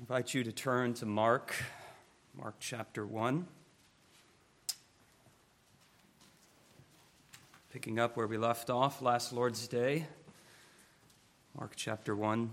invite you to turn to Mark chapter 1. Picking up where we left off last Lord's Day, Mark chapter 1.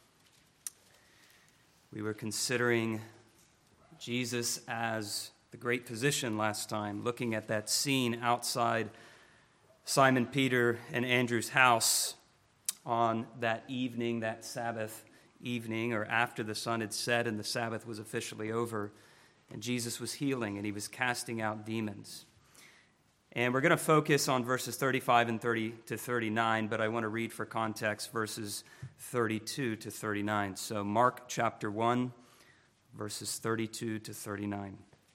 We were considering Jesus as the great physician last time, looking at that scene outside Simon Peter and Andrew's house on that evening, that Sabbath evening, or after the sun had set and the Sabbath was officially over, and Jesus was healing and he was casting out demons. And we're going to focus on verses 35 and 30 to 39, but I want to read for context verses 32 to 39. So Mark chapter 1, verses 32 to 39.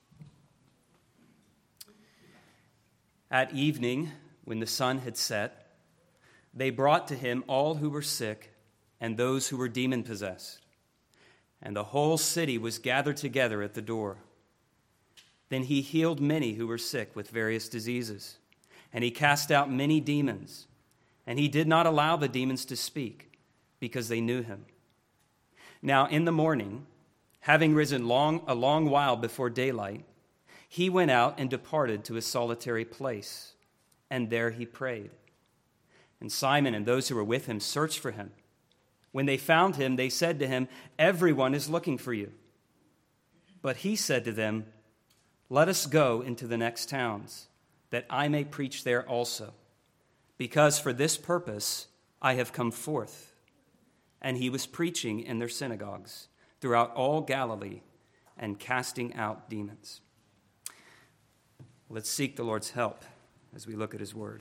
At evening, when the sun had set, they brought to him all who were sick and those who were demon-possessed. And the whole city was gathered together at the door. Then he healed many who were sick with various diseases, and he cast out many demons. And he did not allow the demons to speak, because they knew him. Now in the morning, having risen a long while before daylight, he went out and departed to his solitary place, and there he prayed. And Simon and those who were with him searched for him. When they found him, they said to him, "Everyone is looking for you." But he said to them, "Let us go into the next towns, that I may preach there also, because for this purpose I have come forth." And he was preaching in their synagogues throughout all Galilee and casting out demons. Let's seek the Lord's help as we look at his word.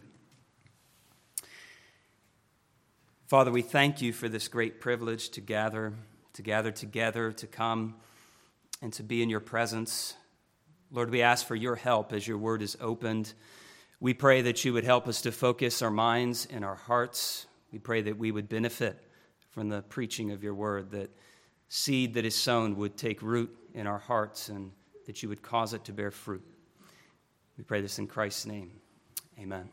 Father, we thank you for this great privilege to gather together, to come and to be in your presence. Lord, we ask for your help as your word is opened. We pray that you would help us to focus our minds and our hearts. We pray that we would benefit from the preaching of your word, that seed that is sown would take root in our hearts and that you would cause it to bear fruit. We pray this in Christ's name. Amen.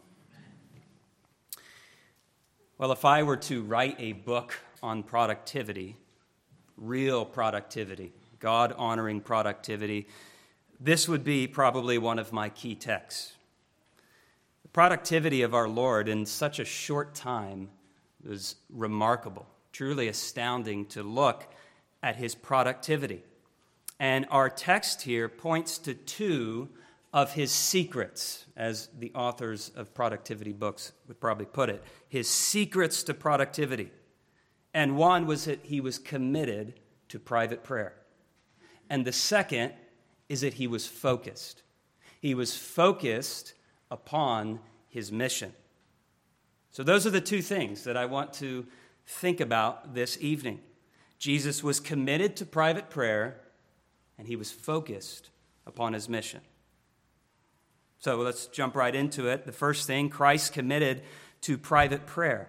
Well, if I were to write a book on productivity, real productivity, God-honoring productivity, this would be probably one of my key texts. The productivity of our Lord in such a short time was remarkable, truly astounding to look at his productivity. And our text here points to two of his secrets, as the authors of productivity books would probably put it, his secrets to productivity. And one was that he was committed to private prayer. And the second is that he was focused. He was focused upon his mission. So those are the two things that I want to think about this evening. Jesus was committed to private prayer, and he was focused upon his mission. So let's jump right into it. The first thing, Christ committed to private prayer.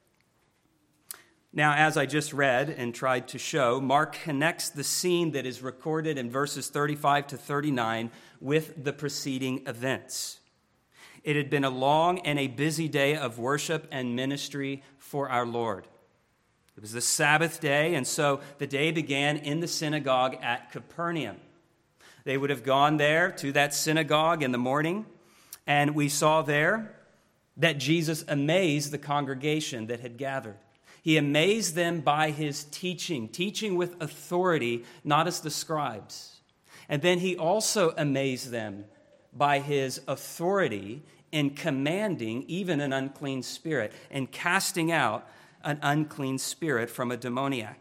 Now, as I just read and tried to show, Mark connects the scene that is recorded in verses 35 to 39 with the preceding events. It had been a long and a busy day of worship and ministry for our Lord. It was the Sabbath day, and so the day began in the synagogue at Capernaum. They would have gone there to that synagogue in the morning, and we saw there that Jesus amazed the congregation that had gathered. He amazed them by his teaching with authority, not as the scribes. And then he also amazed them by his authority in commanding even an unclean spirit and casting out an unclean spirit from a demoniac.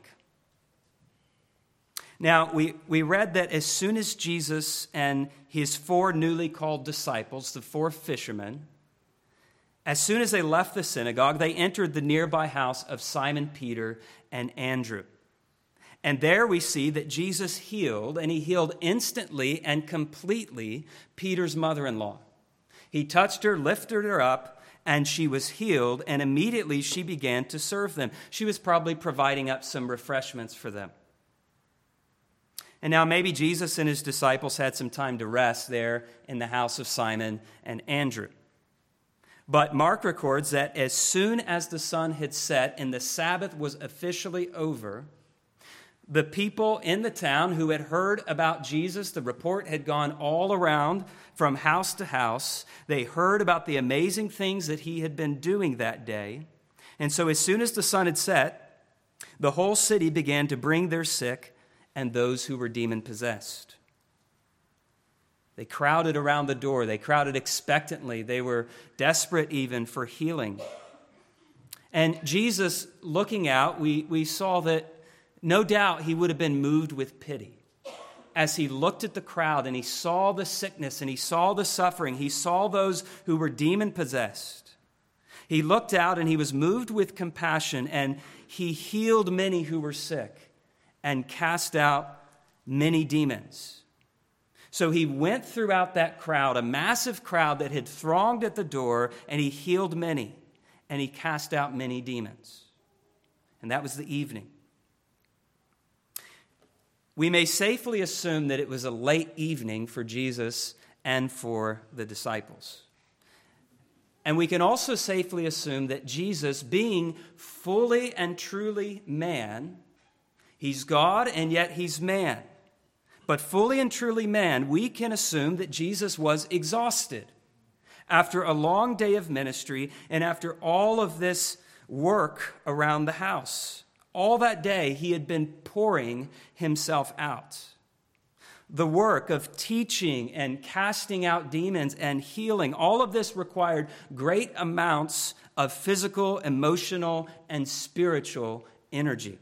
Now, we read that as soon as Jesus and his four newly called disciples, the four fishermen, as soon as they left the synagogue, they entered the nearby house of Simon Peter and Andrew. And there we see that Jesus healed, and he healed instantly and completely Peter's mother-in-law. He touched her, lifted her up, and she was healed, and immediately she began to serve them. She was probably providing up some refreshments for them. And now maybe Jesus and his disciples had some time to rest there in the house of Simon and Andrew. But Mark records that as soon as the sun had set and the Sabbath was officially over, The people in the town who had heard about Jesus, the report had gone all around from house to house. They heard about the amazing things that he had been doing that day. And so as soon as the sun had set, the whole city began to bring their sick and those who were demon-possessed. They crowded around the door. They crowded expectantly. They were desperate even for healing. And Jesus, looking out, we saw that no doubt he would have been moved with pity as he looked at the crowd and he saw the sickness and he saw the suffering. He saw those who were demon-possessed. He looked out and he was moved with compassion, and he healed many who were sick and cast out many demons. So he went throughout that crowd, a massive crowd that had thronged at the door, and he healed many, and he cast out many demons. And that was the evening. We may safely assume that it was a late evening for Jesus and for the disciples. And we can also safely assume that Jesus, being fully and truly man, he's God and yet he's man. But fully and truly man, we can assume that Jesus was exhausted after a long day of ministry and after all of this work around the house. All that day, he had been pouring himself out. The work of teaching and casting out demons and healing, all of this required great amounts of physical, emotional, and spiritual energy.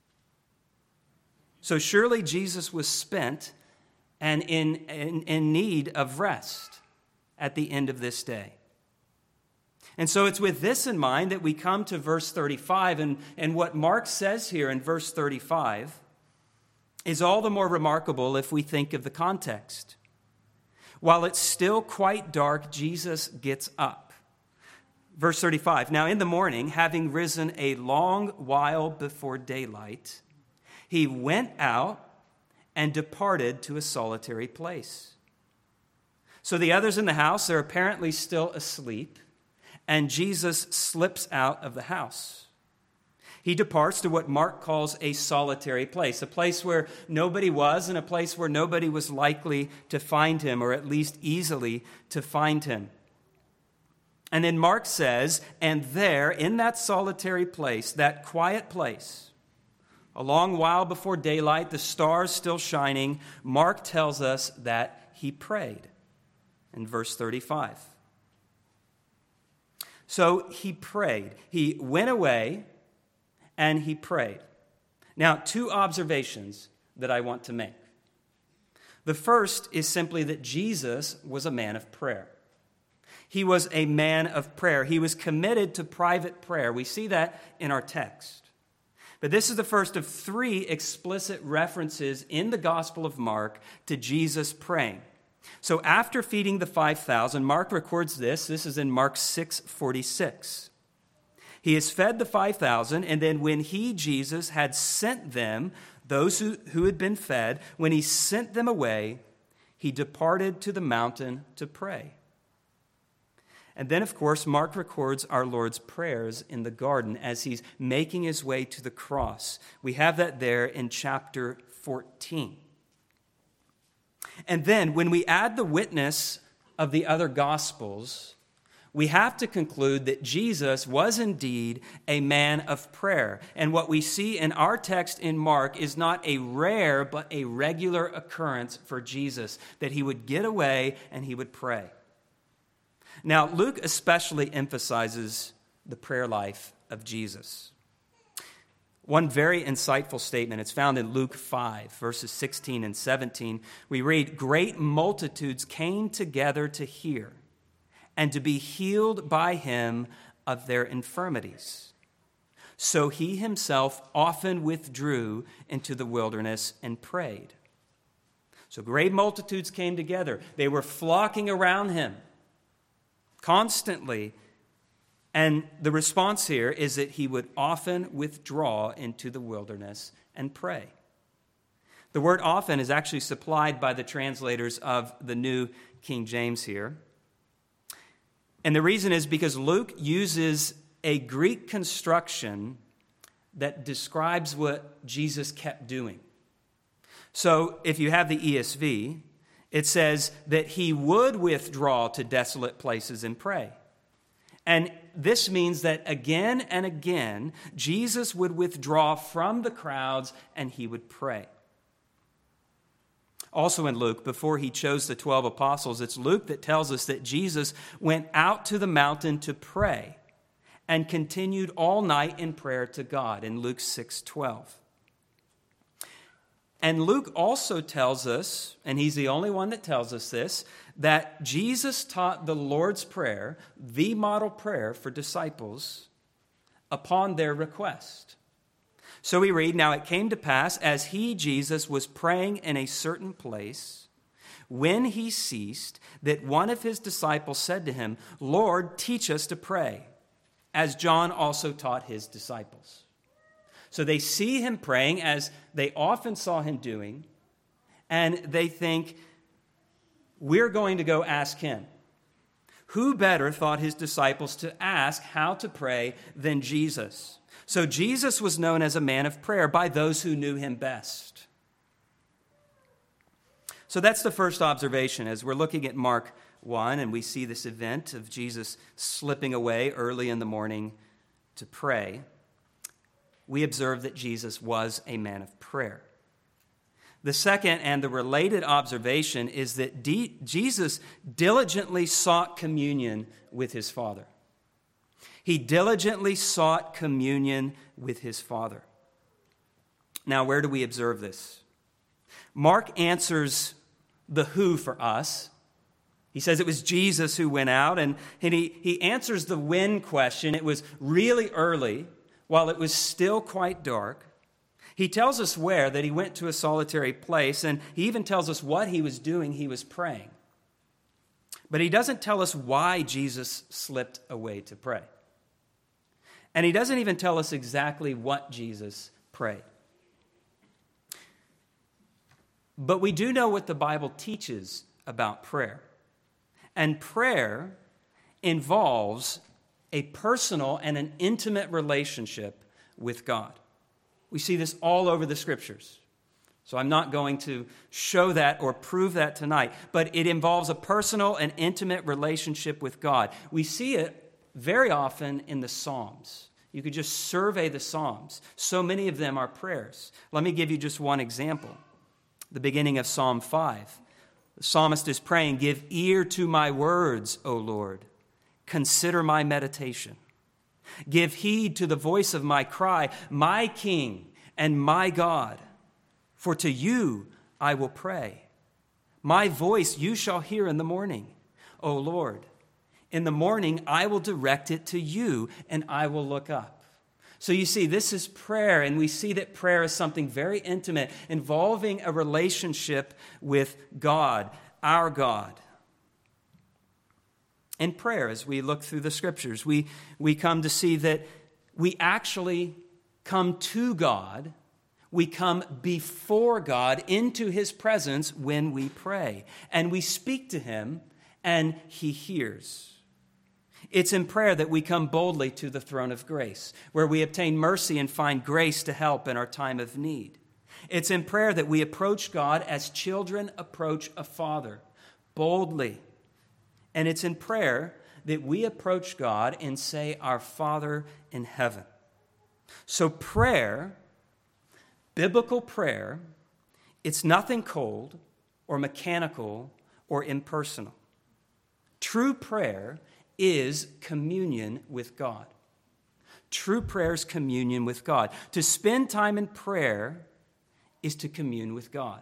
So surely Jesus was spent and in need of rest at the end of this day. And so it's with this in mind that we come to verse 35, and what Mark says here in verse 35 is all the more remarkable if we think of the context. While it's still quite dark, Jesus gets up. Verse 35, now in the morning, having risen a long while before daylight, he went out and departed to a solitary place. So the others in the house are apparently still asleep, and Jesus slips out of the house. He departs to what Mark calls a solitary place, a place where nobody was and a place where nobody was likely to find him, or at least easily to find him. And then Mark says, and there, in that solitary place, that quiet place, a long while before daylight, the stars still shining, Mark tells us that he prayed in verse 35. So he prayed. He went away and he prayed. Now, two observations that I want to make. The first is simply that Jesus was a man of prayer. He was a man of prayer. He was committed to private prayer. We see that in our text. But this is the first of three explicit references in the Gospel of Mark to Jesus praying. So after feeding the 5,000, Mark records this. This is in Mark 6:46. He has fed the 5,000, and then when he, Jesus, had sent them, those who had been fed, when he sent them away, he departed to the mountain to pray. And then, of course, Mark records our Lord's prayers in the garden as he's making his way to the cross. We have that there in chapter 14. And then, when we add the witness of the other Gospels, we have to conclude that Jesus was indeed a man of prayer. And what we see in our text in Mark is not a rare but a regular occurrence for Jesus, that he would get away and he would pray. Now, Luke especially emphasizes the prayer life of Jesus. One very insightful statement, it's found in Luke 5, verses 16 and 17. We read, great multitudes came together to hear and to be healed by him of their infirmities. So he himself often withdrew into the wilderness and prayed. So great multitudes came together. They were flocking around him constantly. And the response here is that he would often withdraw into the wilderness and pray. The word often is actually supplied by the translators of the New King James here. And the reason is because Luke uses a Greek construction that describes what Jesus kept doing. So if you have the ESV, it says that he would withdraw to desolate places and pray. And this means that again and again, Jesus would withdraw from the crowds and he would pray. Also in Luke, before he chose the 12 apostles, it's Luke that tells us that Jesus went out to the mountain to pray and continued all night in prayer to God in Luke 6:12. And Luke also tells us, and he's the only one that tells us this, that Jesus taught the Lord's Prayer, the model prayer for disciples, upon their request. So we read, "Now it came to pass, as he, Jesus, was praying in a certain place, when he ceased, that one of his disciples said to him, 'Lord, teach us to pray, as John also taught his disciples.'" So they see him praying, as they often saw him doing, and they think, we're going to go ask him. Who better, thought his disciples, to ask how to pray than Jesus? So Jesus was known as a man of prayer by those who knew him best. So that's the first observation as we're looking at Mark 1, and we see this event of Jesus slipping away early in the morning to pray. We observe that Jesus was a man of prayer. The second and the related observation is that Jesus diligently sought communion with his Father. He diligently sought communion with his Father. Now, where do we observe this? Mark answers the who for us. He says it was Jesus who went out, and he answers the when question. It was really early, while it was still quite dark. He tells us where, that he went to a solitary place, and he even tells us what he was doing. He was praying. But he doesn't tell us why Jesus slipped away to pray. And he doesn't even tell us exactly what Jesus prayed. But we do know what the Bible teaches about prayer. And prayer involves a personal and an intimate relationship with God. We see this all over the Scriptures. So I'm not going to show that or prove that tonight, but it involves a personal and intimate relationship with God. We see it very often in the Psalms. You could just survey the Psalms. So many of them are prayers. Let me give you just one example. The beginning of Psalm 5. The psalmist is praying, "Give ear to my words, O Lord. Consider my meditation. Give heed to the voice of my cry, my King and my God. For to you I will pray. My voice you shall hear in the morning, O Lord. In the morning I will direct it to you, and I will look up." So you see, this is prayer, and we see that prayer is something very intimate, involving a relationship with God, our God. In prayer, as we look through the Scriptures, we come to see that we actually come to God. We come before God into his presence when we pray. And we speak to him, and he hears. It's in prayer that we come boldly to the throne of grace, where we obtain mercy and find grace to help in our time of need. It's in prayer that we approach God as children approach a father, boldly. And it's in prayer that we approach God and say, "Our Father in heaven." So prayer, biblical prayer, it's nothing cold or mechanical or impersonal. True prayer is communion with God. True prayer is communion with God. To spend time in prayer is to commune with God.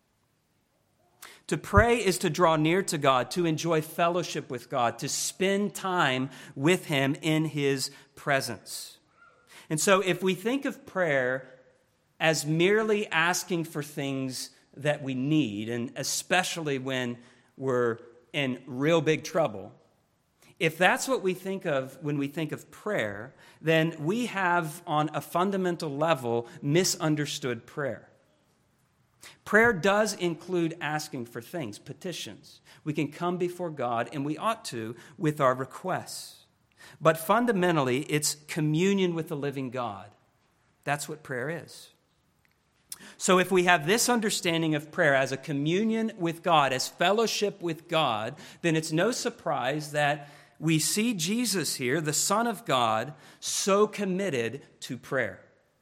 To pray is to draw near to God, to enjoy fellowship with God, to spend time with him in his presence. And so if we think of prayer as merely asking for things that we need, and especially when we're in real big trouble, if that's what we think of when we think of prayer, then we have, on a fundamental level, misunderstood prayer. Prayer does include asking for things, petitions. We can come before God, and we ought to, with our requests. But fundamentally, it's communion with the living God. That's what prayer is. So if we have this understanding of prayer as a communion with God, as fellowship with God, then it's no surprise that we see Jesus here, the Son of God, so committed to prayer.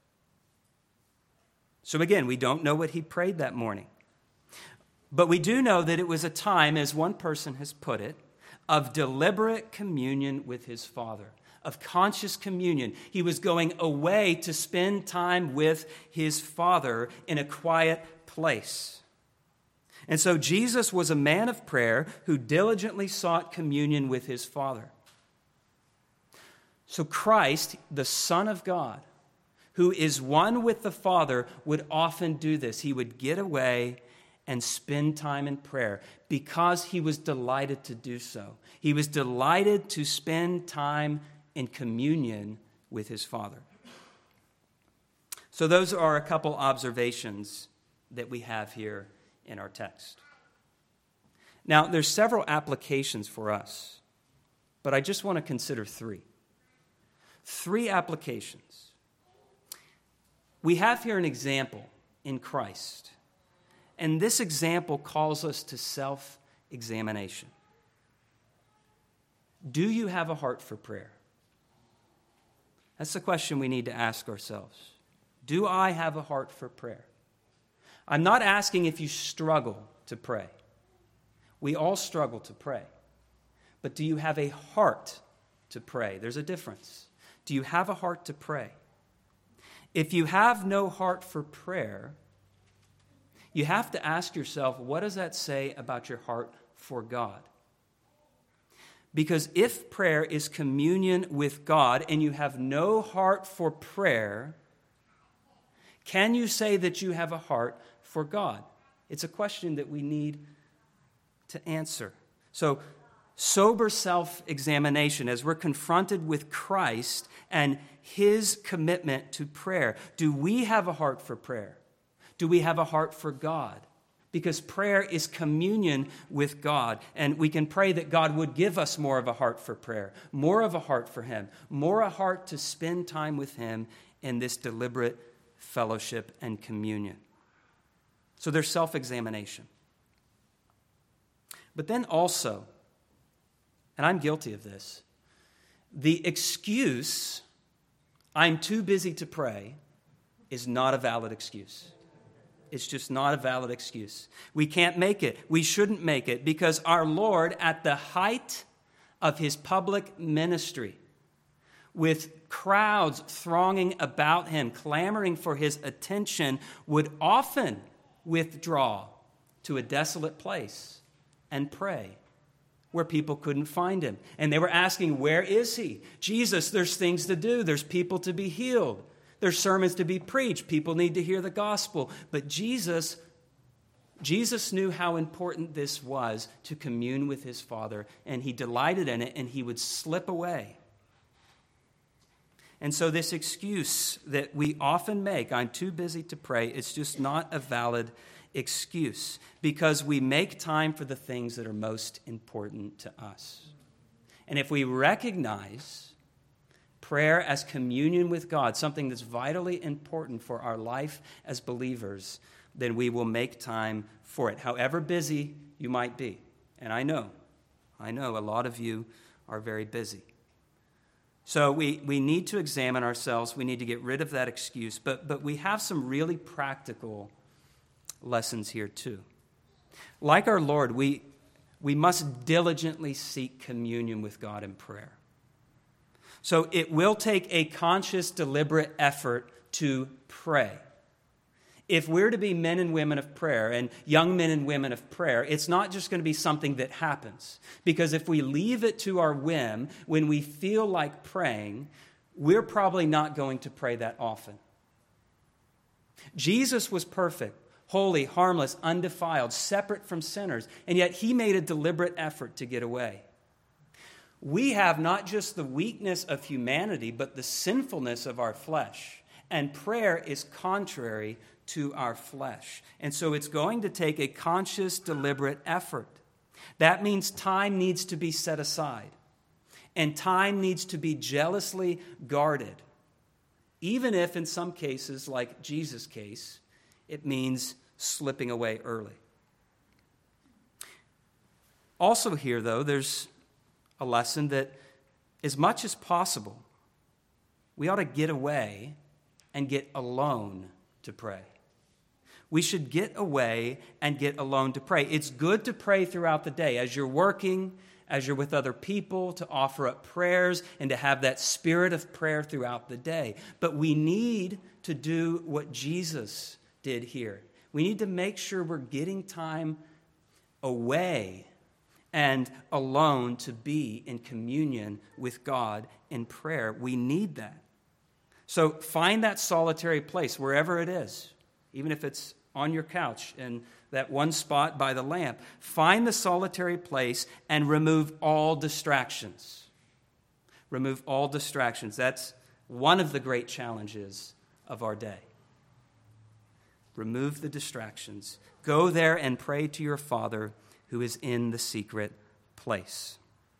So again, we don't know what he prayed that morning. But we do know that it was a time, as one person has put it, of deliberate communion with his Father, of conscious communion. He was going away to spend time with his Father in a quiet place. And so Jesus was a man of prayer who diligently sought communion with his Father. So Christ, the Son of God, who is one with the Father, would often do this. He would get away and spend time in prayer because he was delighted to do so. He was delighted to spend time in communion with his Father. So those are a couple observations that we have here in our text. Now, there's several applications for us, but I just want to consider three. Three applications. We have here an example in Christ, and this example calls us to self-examination. Do you have a heart for prayer? That's the question we need to ask ourselves. Do I have a heart for prayer? I'm not asking if you struggle to pray. We all struggle to pray. But do you have a heart to pray? There's a difference. Do you have a heart to pray? If you have no heart for prayer, you have to ask yourself, what does that say about your heart for God? Because if prayer is communion with God and you have no heart for prayer, can you say that you have a heart for God? It's a question that we need to answer. So, sober self-examination as we're confronted with Christ and his commitment to prayer. Do we have a heart for prayer? Do we have a heart for God? Because prayer is communion with God, and we can pray that God would give us more of a heart for prayer, more of a heart for him, more a heart to spend time with him in this deliberate fellowship and communion. So there's self-examination. But then also, and I'm guilty of this, the excuse, I'm too busy to pray, is not a valid excuse. It's just not a valid excuse. We can't make it. We shouldn't make it because our Lord, at the height of his public ministry, with crowds thronging about him, clamoring for his attention, would often withdraw to a desolate place and pray where people couldn't find him. And they were asking, where is he? Jesus, there's things to do. There's people to be healed. There's sermons to be preached. People need to hear the gospel. But Jesus knew how important this was to commune with his Father, and he delighted in it, and he would slip away. And so this excuse that we often make, I'm too busy to pray, it's just not a valid excuse because we make time for the things that are most important to us. And if we recognize prayer as communion with God, something that's vitally important for our life as believers, then we will make time for it, however busy you might be. And I know a lot of you are very busy. So we need to examine ourselves. We need to get rid of that excuse. But we have some really practical lessons here too. Like our Lord, we must diligently seek communion with God in prayer. So it will take a conscious, deliberate effort to pray. If we're to be men and women of prayer and young men and women of prayer, it's not just going to be something that happens. Because if we leave it to our whim, when we feel like praying, we're probably not going to pray that often. Jesus was perfect, holy, harmless, undefiled, separate from sinners, and yet he made a deliberate effort to get away. We have not just the weakness of humanity, but the sinfulness of our flesh. And prayer is contrary to our flesh. And so it's going to take a conscious, deliberate effort. That means time needs to be set aside. And time needs to be jealously guarded. even if in some cases, like Jesus' case, it means slipping away early. Also here, though, there's a lesson that as much as possible, we ought to get away and get alone to pray. We should get away and get alone to pray. It's good to pray throughout the day as you're working, as you're with other people, to offer up prayers and to have that spirit of prayer throughout the day. But we need to do what Jesus did here. We need to make sure we're getting time away and alone to be in communion with God in prayer. We need that. So find that solitary place wherever it is, even if it's on your couch in that one spot by the lamp. Find the solitary place and remove all distractions. Remove all distractions. That's one of the great challenges of our day. Remove the distractions. Go there and pray to your Father who is in the secret place.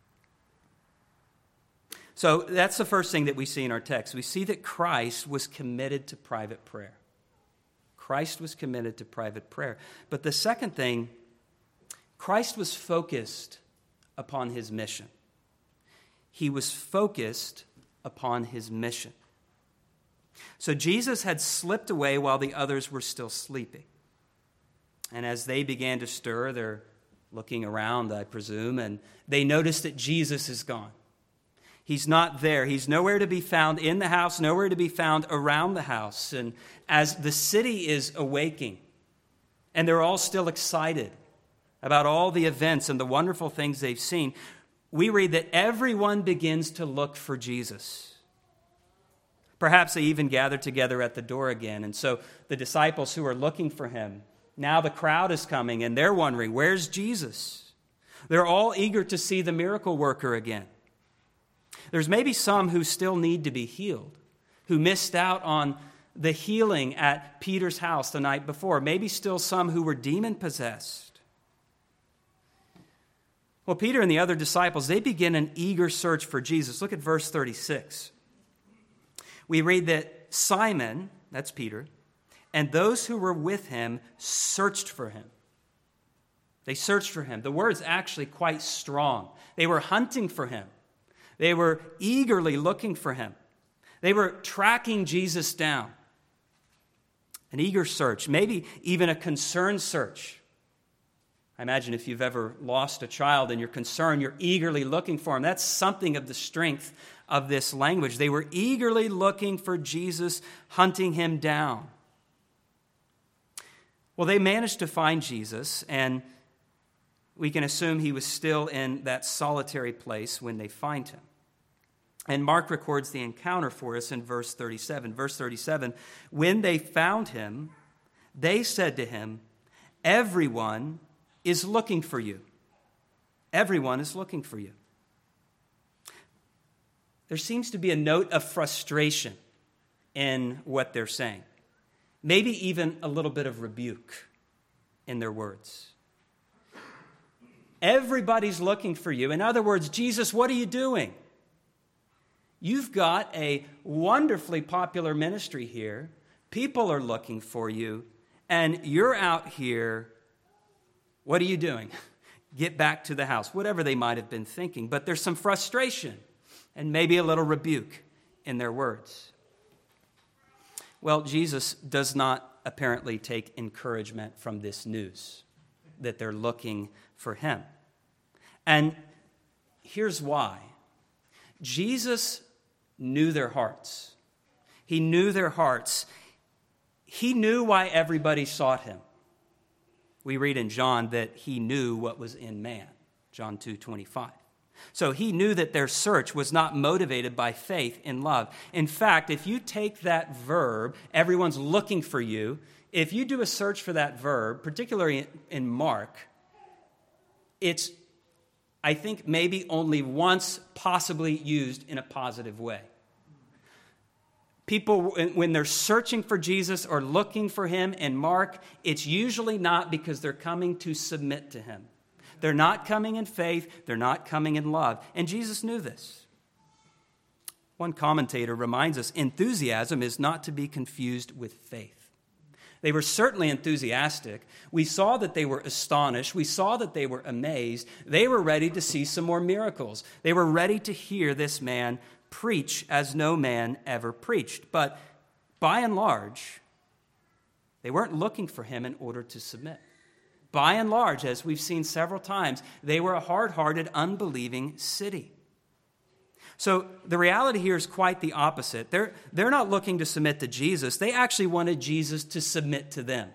So that's the first thing that we see in our text. We see that Christ was committed to private prayer. Christ was committed to private prayer. But the second thing, Christ was focused upon his mission. He was focused upon his mission. So Jesus had slipped away while the others were still sleeping. And as they began to stir, they're looking around, I presume, and they noticed that Jesus is gone. He's not there. He's nowhere to be found in the house, nowhere to be found around the house. And as the city is awaking, and they're all still excited about all the events and the wonderful things they've seen, we read that everyone begins to look for Jesus. Perhaps they even gather together at the door again. And so the disciples who are looking for him, now the crowd is coming and they're wondering, where's Jesus? They're all eager to see the miracle worker again. There's maybe some who still need to be healed, who missed out on the healing at Peter's house the night before. Maybe still some who were demon-possessed. Well, Peter and the other disciples, they begin an eager search for Jesus. Look at verse 36. We read that Simon, that's Peter, and those who were with him searched for him. They searched for him. The word's actually quite strong. They were hunting for him. They were eagerly looking for him. They were tracking Jesus down. An eager search, maybe even a concerned search. I imagine if you've ever lost a child and you're concerned, you're eagerly looking for him. That's something of the strength of this language. They were eagerly looking for Jesus, hunting him down. Well, they managed to find Jesus, and we can assume he was still in that solitary place when they find him. And Mark records the encounter for us in verse 37. Verse 37, when they found him, they said to him, everyone is looking for you. Everyone is looking for you. There seems to be a note of frustration in what they're saying. Maybe even a little bit of rebuke in their words. Everybody's looking for you. In other words, Jesus, what are you doing? You've got a wonderfully popular ministry here. People are looking for you, and you're out here. What are you doing? Get back to the house. Whatever they might have been thinking. But there's some frustration and maybe a little rebuke in their words. Well, Jesus does not apparently take encouragement from this news that they're looking for him. And here's why. Jesus knew their hearts. He knew their hearts. He knew why everybody sought him. We read in John that he knew what was in man, John 2:25. So he knew that their search was not motivated by faith in love. In fact, if you take that verb, everyone's looking for you, if you do a search for that verb, particularly in Mark, it's, I think, maybe only once possibly used in a positive way. People, when they're searching for Jesus or looking for him in Mark, it's usually not because they're coming to submit to him. They're not coming in faith. They're not coming in love. And Jesus knew this. One commentator reminds us enthusiasm is not to be confused with faith. They were certainly enthusiastic. We saw that they were astonished. We saw that they were amazed. They were ready to see some more miracles. They were ready to hear this man preach as no man ever preached. But by and large, they weren't looking for him in order to submit. By and large, as we've seen several times, they were a hard-hearted, unbelieving city. So the reality here is quite the opposite. They're not looking to submit to Jesus. They actually wanted Jesus to submit to them.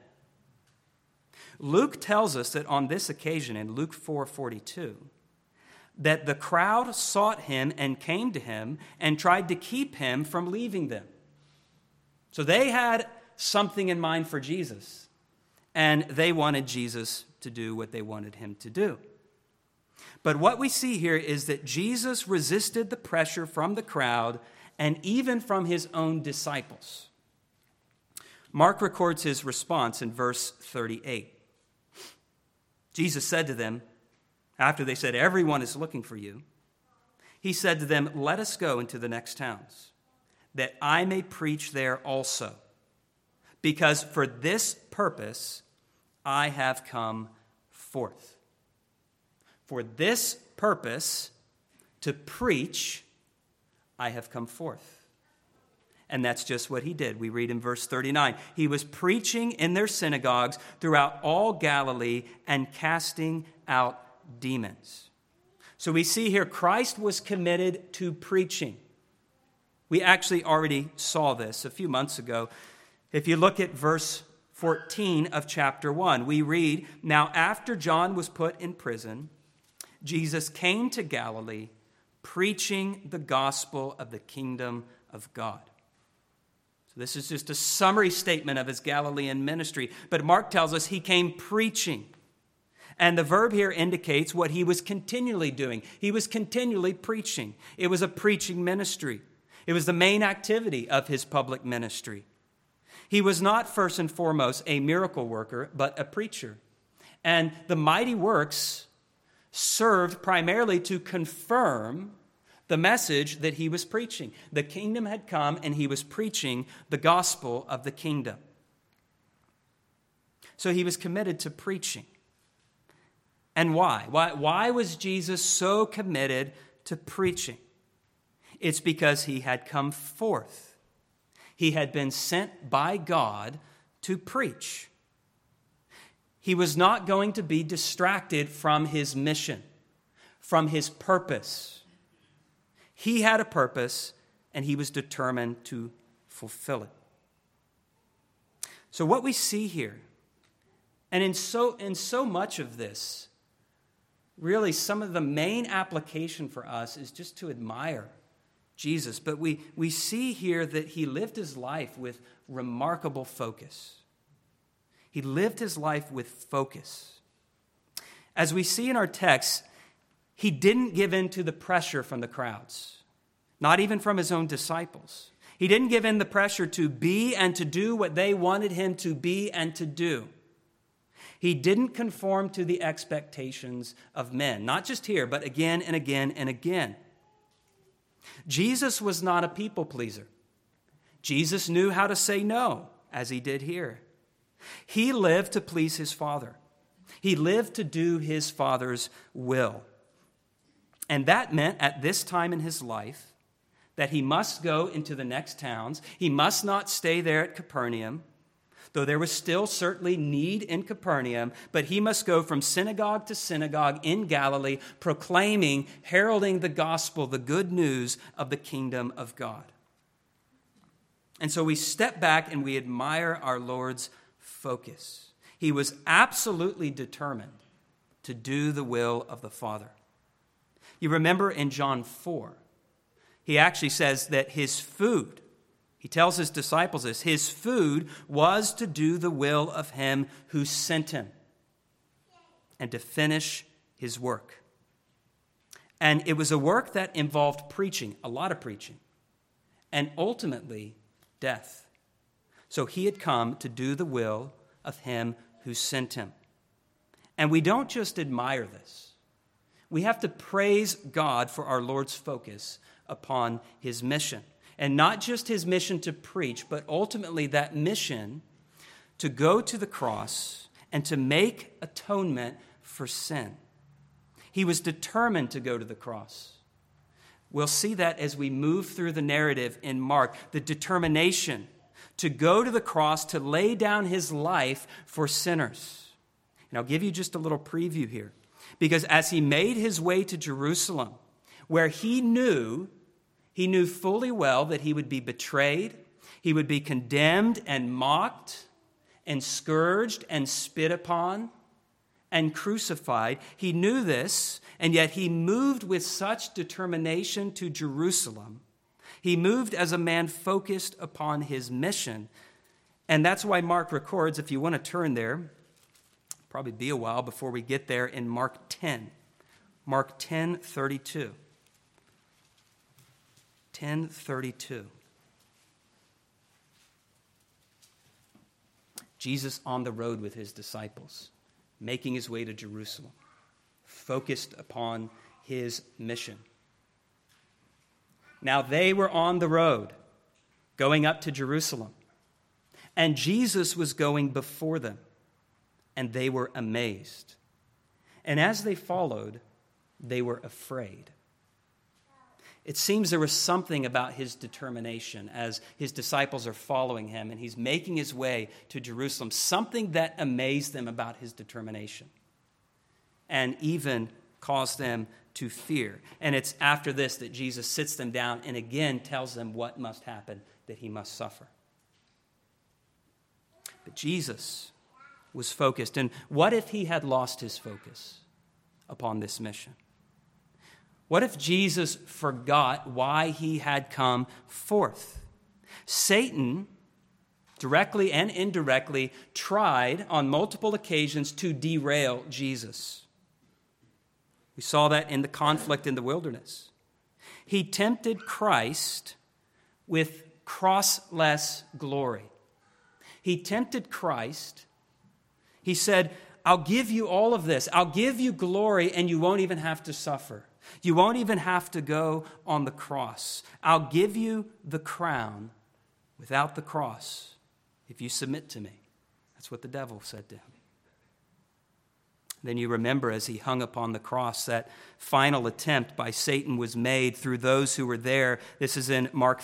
Luke tells us that on this occasion, in Luke 4:42, that the crowd sought him and came to him and tried to keep him from leaving them. So they had something in mind for Jesus, and they wanted Jesus to do what they wanted him to do. But what we see here is that Jesus resisted the pressure from the crowd and even from his own disciples. Mark records his response in verse 38. Jesus said to them, after they said, "Everyone is looking for you," he said to them, "Let us go into the next towns, that I may preach there also, because for this purpose I have come forth." For this purpose, to preach, I have come forth. And that's just what he did. We read in verse 39, he was preaching in their synagogues throughout all Galilee and casting out demons. So we see here Christ was committed to preaching. We actually already saw this a few months ago. If you look at verse 14 of chapter 1, we read, "Now after John was put in prison, Jesus came to Galilee, preaching the gospel of the kingdom of God." So this is just a summary statement of his Galilean ministry. But Mark tells us he came preaching. And the verb here indicates what he was continually doing. He was continually preaching. It was a preaching ministry. It was the main activity of his public ministry. He was not first and foremost a miracle worker, but a preacher. And the mighty works served primarily to confirm the message that he was preaching. The kingdom had come, and he was preaching the gospel of the kingdom. So he was committed to preaching. And why? Why was Jesus so committed to preaching? It's because he had come forth. He had been sent by God to preach. He was not going to be distracted from his mission, from his purpose. He had a purpose, and he was determined to fulfill it. So what we see here, and in so much of this, really some of the main application for us is just to admire Jesus. But we see here that he lived his life with remarkable focus. He lived his life with focus. As we see in our text, he didn't give in to the pressure from the crowds, not even from his own disciples. He didn't give in the pressure to be and to do what they wanted him to be and to do. He didn't conform to the expectations of men, not just here, but again and again and again. Jesus was not a people pleaser. Jesus knew how to say no, as he did here. He lived to please his Father. He lived to do his Father's will. And that meant at this time in his life that he must go into the next towns. He must not stay there at Capernaum, though there was still certainly need in Capernaum, but he must go from synagogue to synagogue in Galilee, proclaiming, heralding the gospel, the good news of the kingdom of God. And so we step back and we admire our Lord's focus. He was absolutely determined to do the will of the Father. You remember in John 4, he actually says that his food, he tells his disciples this, his food was to do the will of him who sent him and to finish his work. And it was a work that involved preaching, a lot of preaching, and ultimately death. So he had come to do the will of him who sent him. And we don't just admire this. We have to praise God for our Lord's focus upon his mission. And not just his mission to preach, but ultimately that mission to go to the cross and to make atonement for sin. He was determined to go to the cross. We'll see that as we move through the narrative in Mark, the determination to go to the cross, to lay down his life for sinners. And I'll give you just a little preview here. Because as he made his way to Jerusalem, where he knew fully well that he would be betrayed, he would be condemned and mocked and scourged and spit upon and crucified. He knew this, and yet he moved with such determination to Jerusalem. He moved as a man focused upon his mission. And that's why Mark records, if you want to turn there, probably be a while before we get there, in Mark 10. Mark 10:32. 10:32. Jesus on the road with his disciples, making his way to Jerusalem, focused upon his mission. Now they were on the road, going up to Jerusalem, and Jesus was going before them, and they were amazed. And as they followed, they were afraid. It seems there was something about his determination as his disciples are following him and he's making his way to Jerusalem, something that amazed them about his determination and even caused them to fear. And it's after this that Jesus sits them down and again tells them what must happen, that he must suffer. But Jesus was focused. And what if he had lost his focus upon this mission? What if Jesus forgot why he had come forth? Satan, directly and indirectly, tried on multiple occasions to derail Jesus. We saw that in the conflict in the wilderness. He tempted Christ with crossless glory. He tempted Christ. He said, I'll give you all of this. I'll give you glory, and you won't even have to suffer. You won't even have to go on the cross. I'll give you the crown without the cross if you submit to me. That's what the devil said to him. Then you remember as he hung upon the cross, that final attempt by Satan was made through those who were there. This is in Mark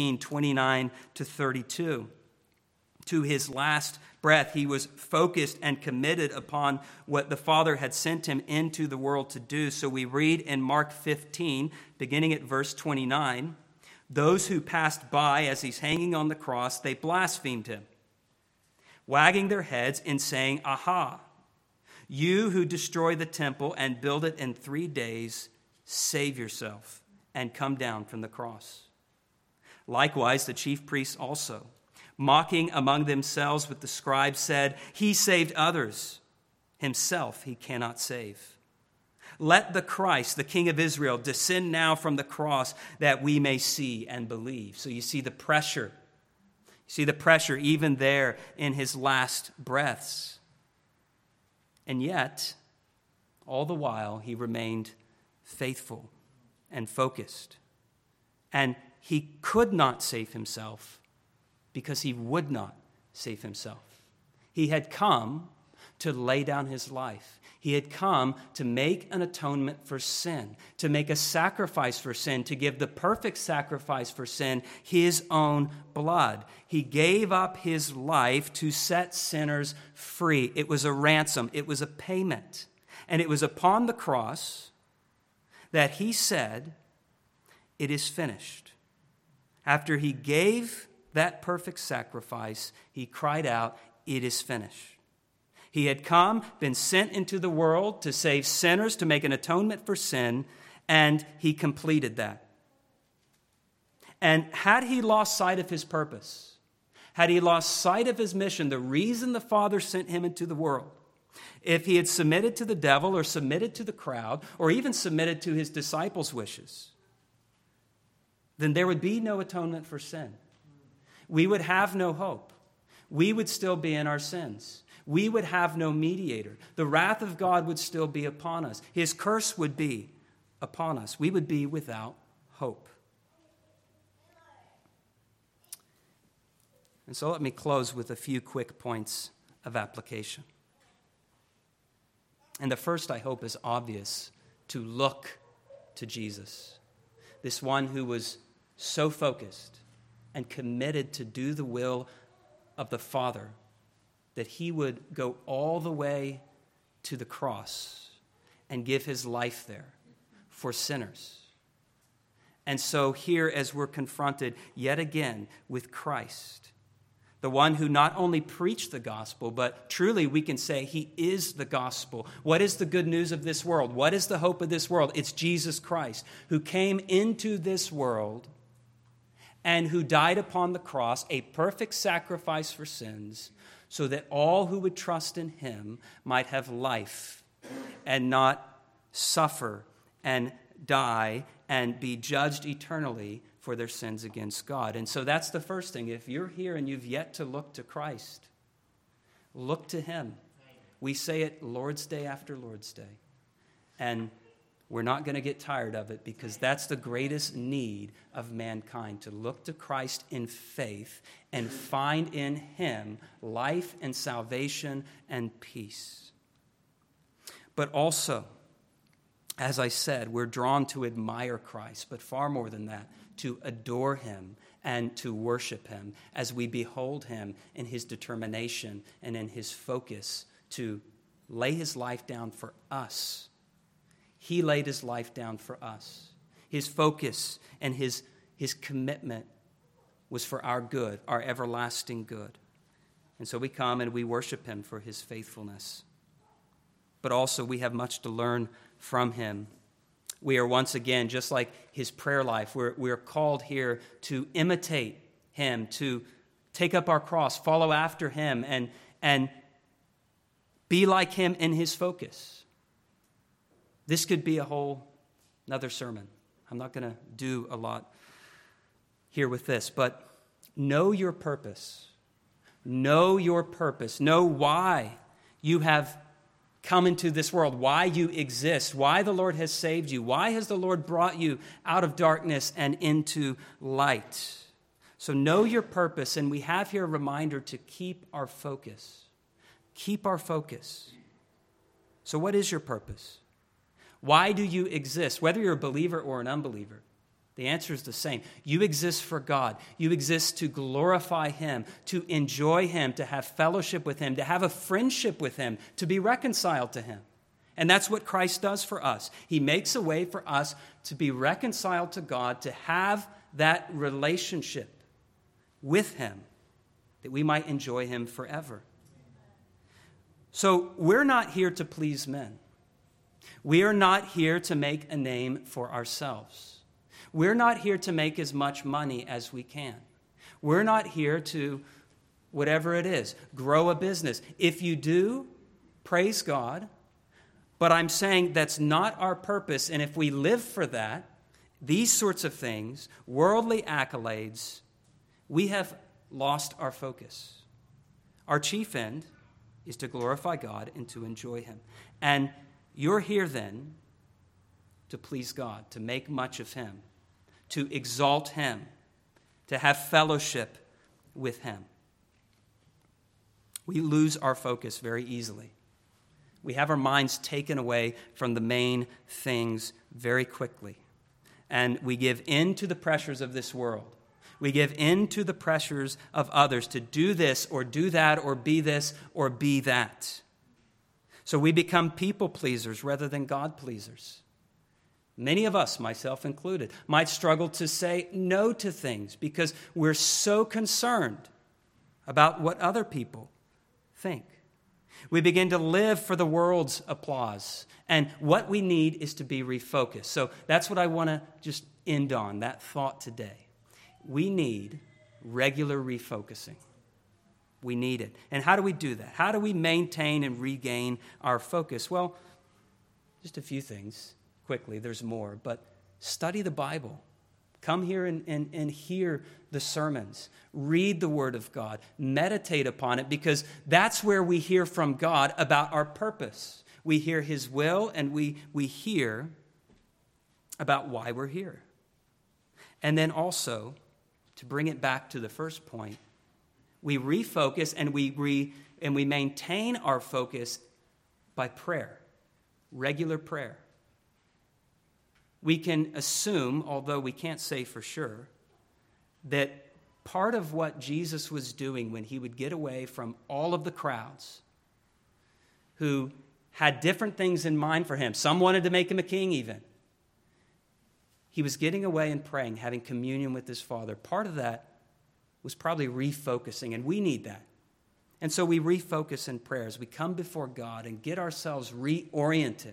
15:29-32. To his last breath, he was focused and committed upon what the Father had sent him into the world to do. So we read in Mark 15, beginning at verse 29, those who passed by as he's hanging on the cross, they blasphemed him, wagging their heads and saying, Aha, you who destroy the temple and build it in 3 days, save yourself and come down from the cross. Likewise, the chief priests also, mocking among themselves with the scribes, said, He saved others. Himself he cannot save. Let the Christ, the King of Israel, descend now from the cross that we may see and believe. So you see the pressure. You see the pressure even there in his last breaths. And yet, all the while, he remained faithful and focused. And he could not save himself, because he would not save himself. He had come to lay down his life. He had come to make an atonement for sin, to make a sacrifice for sin, to give the perfect sacrifice for sin, his own blood. He gave up his life to set sinners free. It was a ransom. It was a payment. And it was upon the cross that he said, It is finished. After he gave that perfect sacrifice, he cried out, It is finished. He had come, been sent into the world to save sinners, to make an atonement for sin, and he completed that. And had he lost sight of his purpose, had he lost sight of his mission, the reason the Father sent him into the world, if he had submitted to the devil or submitted to the crowd or even submitted to his disciples' wishes, then there would be no atonement for sin. We would have no hope. We would still be in our sins. We would have no mediator. The wrath of God would still be upon us. His curse would be upon us. We would be without hope. And so let me close with a few quick points of application. And the first, I hope, is obvious: to look to Jesus, this one who was so focused and committed to do the will of the Father that he would go all the way to the cross and give his life there for sinners. And so here, as we're confronted yet again with Christ, the one who not only preached the gospel, but truly we can say he is the gospel. What is the good news of this world? What is the hope of this world? It's Jesus Christ, who came into this world and who died upon the cross, a perfect sacrifice for sins, so that all who would trust in him might have life and not suffer and die and be judged eternally for their sins against God. And so that's the first thing. If you're here and you've yet to look to Christ, look to him. We say it Lord's Day after Lord's Day. And we're not going to get tired of it, because that's the greatest need of mankind, to look to Christ in faith and find in him life and salvation and peace. But also, as I said, we're drawn to admire Christ, but far more than that, to adore him and to worship him as we behold him in his determination and in his focus to lay his life down for us. He laid his life down for us. His focus and his commitment was for our good, our everlasting good. And so we come and we worship him for his faithfulness. But also we have much to learn from him. We are once again, just like his prayer life, we're called here to imitate him, to take up our cross, follow after him, and be like him in his focus. This could be another sermon. I'm not going to do a lot here with this, but know your purpose. Know your purpose. Know why you have come into this world, why you exist, why the Lord has saved you, why has the Lord brought you out of darkness and into light. So know your purpose, and we have here a reminder to keep our focus. Keep our focus. So what is your purpose? Why do you exist? Whether you're a believer or an unbeliever, the answer is the same. You exist for God. You exist to glorify him, to enjoy him, to have fellowship with him, to have a friendship with him, to be reconciled to him. And that's what Christ does for us. He makes a way for us to be reconciled to God, to have that relationship with him, that we might enjoy him forever. So we're not here to please men. We are not here to make a name for ourselves. We're not here to make as much money as we can. We're not here to, whatever it is, grow a business. If you do, praise God. But I'm saying that's not our purpose. And if we live for that, these sorts of things, worldly accolades, we have lost our focus. Our chief end is to glorify God and to enjoy him. And you're here then to please God, to make much of him, to exalt him, to have fellowship with him. We lose our focus very easily. We have our minds taken away from the main things very quickly. And we give in to the pressures of this world. We give in to the pressures of others to do this or do that or be this or be that. So we become people pleasers rather than God pleasers. Many of us, myself included, might struggle to say no to things because we're so concerned about what other people think. We begin to live for the world's applause. And what we need is to be refocused. So that's what I want to just end on, that thought today. We need regular refocusing. We need it. And how do we do that? How do we maintain and regain our focus? Well, just a few things quickly. There's more. But study the Bible. Come here and hear the sermons. Read the Word of God. Meditate upon it, because that's where we hear from God about our purpose. We hear his will, and we hear about why we're here. And then also, to bring it back to the first point, We refocus and we maintain our focus by prayer, regular prayer. We can assume, although we can't say for sure, that part of what Jesus was doing when he would get away from all of the crowds who had different things in mind for him, some wanted to make him a king even, he was getting away and praying, having communion with his Father. Part of that was probably refocusing, and we need that. And so we refocus in prayers. We come before God and get ourselves reoriented.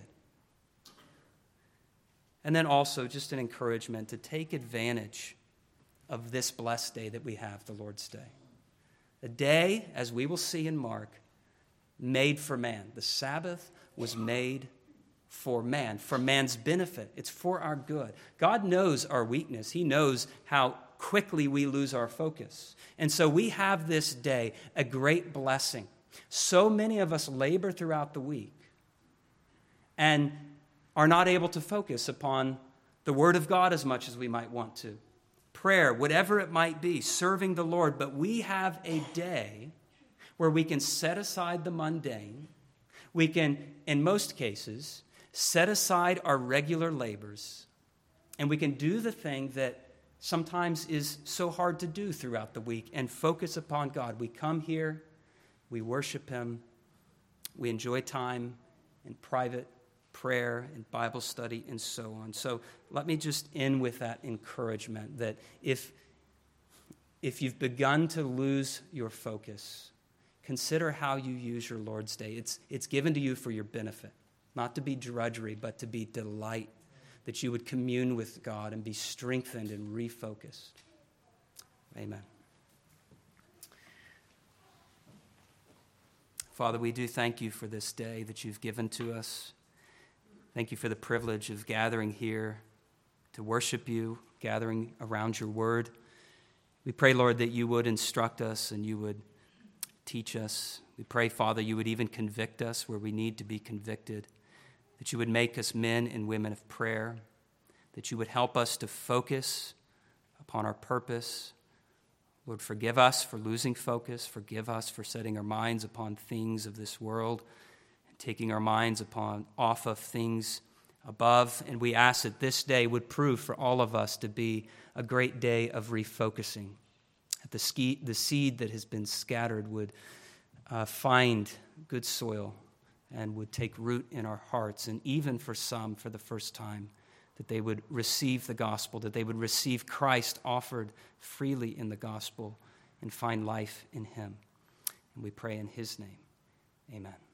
And then also just an encouragement to take advantage of this blessed day that we have, the Lord's Day. A day, as we will see in Mark, made for man. The Sabbath was made for man, for man's benefit. It's for our good. God knows our weakness. He knows how quickly we lose our focus. And so we have this day, a great blessing. So many of us labor throughout the week and are not able to focus upon the Word of God as much as we might want to. Prayer, whatever it might be, serving the Lord. But we have a day where we can set aside the mundane. We can, in most cases, set aside our regular labors. And we can do the thing that sometimes is so hard to do throughout the week and focus upon God. We come here, we worship Him, we enjoy time in private prayer and Bible study and so on. So let me just end with that encouragement that if you've begun to lose your focus, consider how you use your Lord's Day. It's given to you for your benefit, not to be drudgery, but to be delight, that you would commune with God and be strengthened and refocused. Amen. Father, we do thank you for this day that you've given to us. Thank you for the privilege of gathering here to worship you, gathering around your word. We pray, Lord, that you would instruct us and you would teach us. We pray, Father, you would even convict us where we need to be convicted, that you would make us men and women of prayer, that you would help us to focus upon our purpose. Lord, forgive us for losing focus. Forgive us for setting our minds upon things of this world and taking our minds off of things above. And we ask that this day would prove for all of us to be a great day of refocusing. That the seed that has been scattered would find good soil and would take root in our hearts, and even for some, for the first time, that they would receive the gospel, that they would receive Christ offered freely in the gospel and find life in him. And we pray in his name. Amen.